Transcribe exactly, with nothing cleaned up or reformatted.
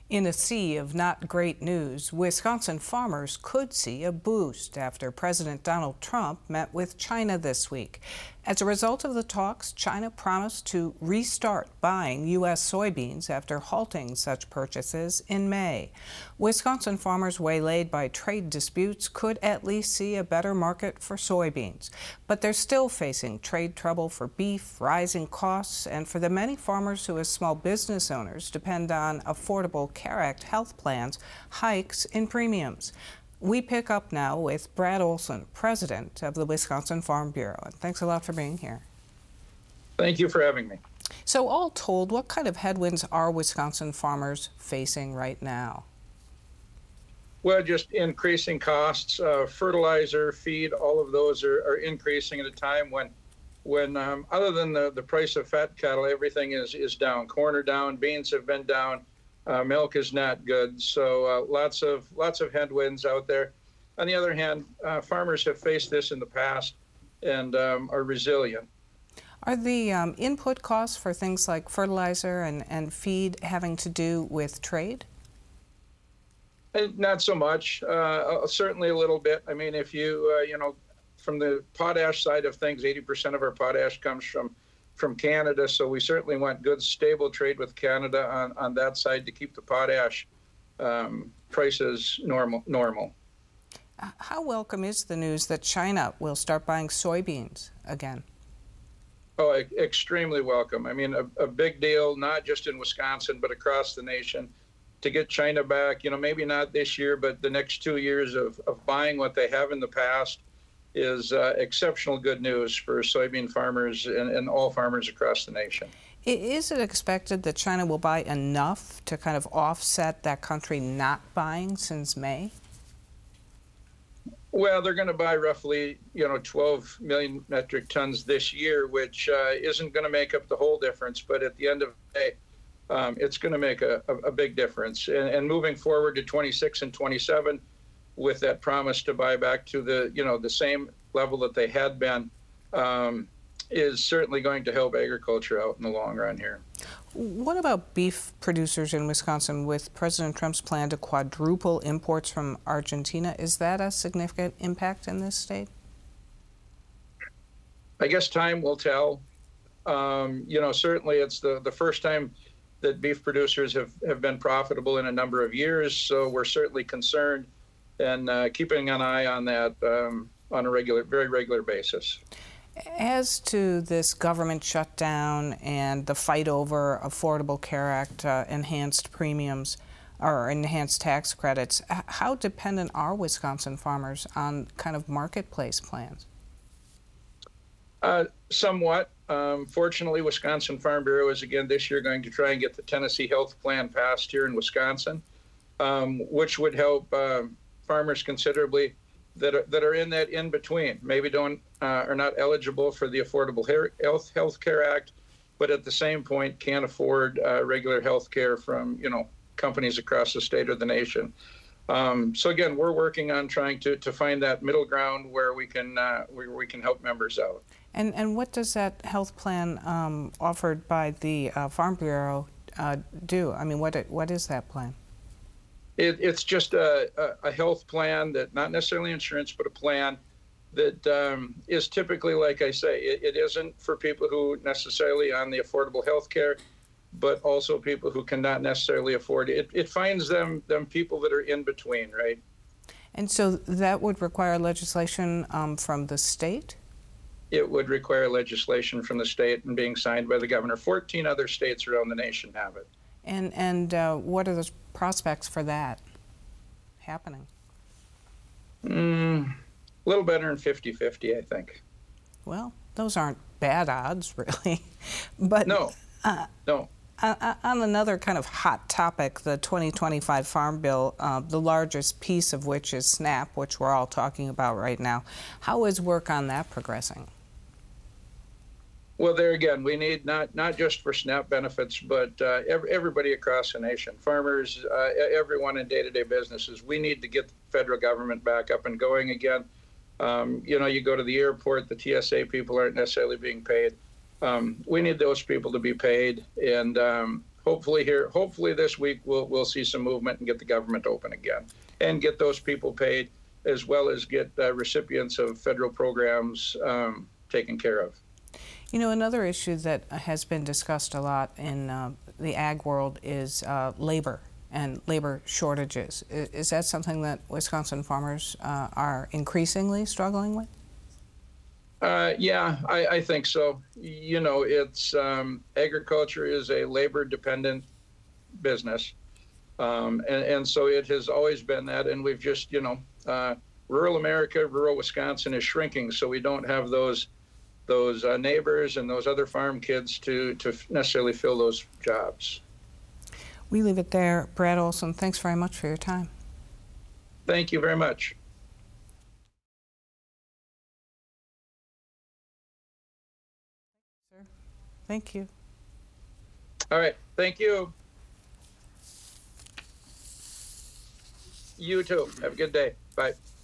In a sea of not great news, Wisconsin farmers could see a boost after President Donald Trump met with China this week. As a result of the talks, China promised to restart buying U S soybeans after halting such purchases in May. Wisconsin farmers waylaid by trade disputes could at least see a better market for soybeans. But they're still facing trade trouble for beef, rising costs, and for the many farmers who, as small business owners, depend on affordable CARE Act health plans, hikes in premiums. We pick up now with Brad Olson, president of the Wisconsin Farm Bureau. And thanks a lot for being here. Thank you for having me. So all told, what kind of headwinds are Wisconsin farmers facing right now? Well, just increasing costs, uh, fertilizer, feed, all of those are, are increasing at a time when, when um, other than the, the price of fat cattle, everything is, is down. Corn are down, beans have been down. Uh, milk is not good, so uh, lots of lots of headwinds out there. On the other hand, uh, farmers have faced this in the past and um, are resilient. Are the um, input costs for things like fertilizer and, and feed having to do with trade? And not so much, uh, certainly a little bit. I mean, if you, uh, you know, from the potash side of things, eighty percent of our potash comes from from Canada, so we certainly want good, stable trade with Canada on, on that side to keep the potash um, prices normal. normal. How welcome is the news that China will start buying soybeans again? Oh, e- extremely welcome. I mean, a, a big deal, not just in Wisconsin, but across the nation, to get China back, you know, maybe not this year, but the next two years of, of buying what they have in the past is uh, exceptional good news for soybean farmers and, and all farmers across the nation. Is it expected that China will buy enough to kind of offset that country not buying since May? Well, they're going to buy roughly, you know, twelve million metric tons this year, which uh, isn't going to make up the whole difference. But at the end of the day, um, it's going to make a, a, a big difference. And, and moving forward to twenty-six and twenty-seven, with that promise to buy back to the, you know, the same level that they had been, um, is certainly going to help agriculture out in the long run here. What about beef producers in Wisconsin with President Trump's plan to quadruple imports from Argentina? Is that a significant impact in this state? I guess time will tell. Um, you know, certainly it's the, the first time that beef producers have, have been profitable in a number of years, so we're certainly concerned and uh, keeping an eye on that um, on a regular, very regular basis. As to this government shutdown and the fight over Affordable Care Act uh, enhanced premiums or enhanced tax credits, how dependent are Wisconsin farmers on kind of marketplace plans? Uh, somewhat. Um, fortunately, Wisconsin Farm Bureau is again this year going to try and get the Tennessee Health Plan passed here in Wisconsin, um, which would help uh, farmers considerably that are, that are in that in between. Maybe don't uh, are not eligible for the Affordable Health Health Care Act, but at the same point can't afford uh, regular health care from you know companies across the state or the nation. Um, so again, we're working on trying to to find that middle ground where we can uh, where we can help members out. And and what does that health plan um, offered by the uh, Farm Bureau uh, do? I mean, what what is that plan? It, it's just a, a, a health plan that, not necessarily insurance, but a plan that um, is typically, like I say, it, it isn't for people who necessarily on the affordable health care, but also people who cannot necessarily afford it. It, it finds them, them people that are in between, right? And so that would require legislation um, from the state? It would require legislation from the state and being signed by the governor. fourteen other states around the nation have it. And, and uh, what are the prospects for that happening? Mm, a little better than fifty-fifty, I think. Well, those aren't bad odds, really. But no, uh, no. Uh, on another kind of hot topic, the twenty twenty-five Farm Bill, uh, the largest piece of which is SNAP, which we're all talking about right now. How is work on that progressing? Well, there again, we need not not just for SNAP benefits, but uh, every, everybody across the nation, farmers, uh, everyone in day-to-day businesses. We need to get the federal government back up and going again. Um, you know, you go to the airport, the T S A people aren't necessarily being paid. Um, we need those people to be paid, and um, hopefully here, hopefully this week we'll we'll see some movement and get the government open again and get those people paid, as well as get uh, recipients of federal programs um, taken care of. You know, another issue that has been discussed a lot in uh, the ag world is uh, labor and labor shortages. Is, is that something that Wisconsin farmers uh, are increasingly struggling with? Uh, yeah, I, I think so. You know, it's um, agriculture is a labor-dependent business, um, and, and so it has always been that. And we've just, you know, uh, rural America, rural Wisconsin is shrinking, so we don't have those those uh, neighbors and those other farm kids to to necessarily fill those jobs. We leave it there. Brad Olson, thanks very much for your time. Thank you very much. Sir, thank you. All right, thank you. You too. Have a good day. Bye.